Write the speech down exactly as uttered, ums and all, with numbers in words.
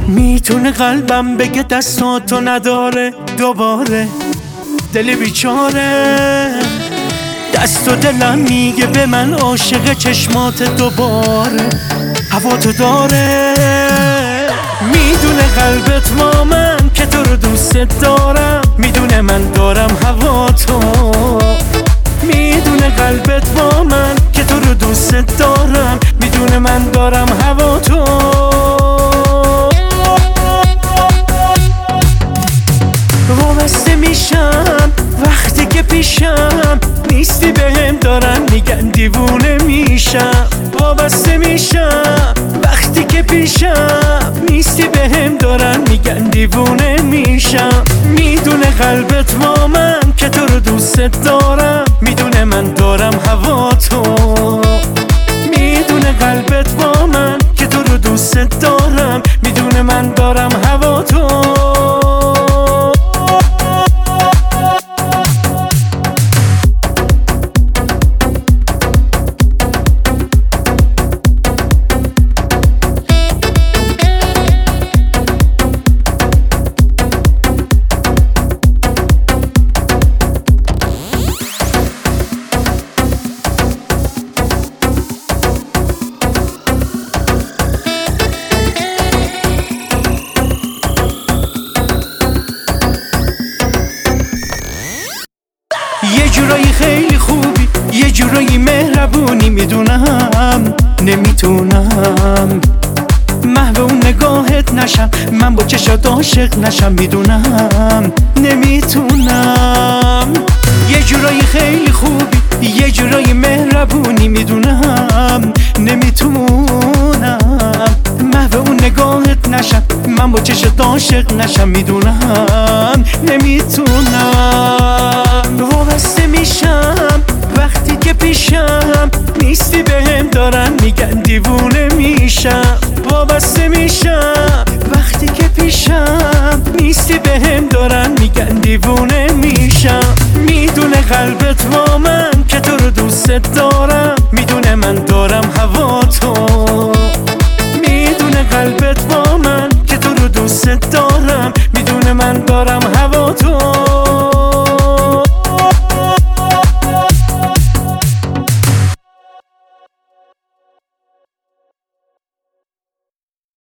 میتونه قلبم بگه دستاتو نداره دوباره دل بیچاره، دست و دلم میگه به من عاشق چشمات دوباره هوا تو داره. میدونه قلبت با من که تو رو دوست دارم، میدونه من دارم هوا تو. میدونه قلبت با من که تو رو دوست دارم، میدونه من دارم هوا تو. وابسته میشم وقتی که پیشم نیستی، بهم دارن میگن دیوونه میشم. وابسته میشم وقتی که پیشم نیستی، بهم دارن میگن دیوونه میشم. میدونه قلبت با من که تو رو دوست دارم، میدونه من دارم هوا تو. میدونه قلبت با من که تو رو دوست دارم، میدونه من دارم هوا تو. یه جورایی خیلی خوبی، یه جورایی مهربونی، میدونم نمیتونم محو اون نگاهت نشم، من با چشات عاشق نشم، میدونم نمیتونم. یه جورایی خیلی خوبی، یه جورایی مهربونی، میدونم نمیتونم محو اون نگاهت نشم، من با چشات عاشق نشم، میدونم نمیتونم. وابسته میشم وقتی که پیشم نیستی، بهم دارن میگن دیوونه میشم. وابسته میشم وقتی که پیشم نیستی، بهم دارن میگن دیوونه میشم. میدونه قلبت با من که تو رو دوست دارم، میدونه من دارم هوا تو. میدونه قلبت با من که تو رو دوست دارم، میدونه من دارم هوا تو.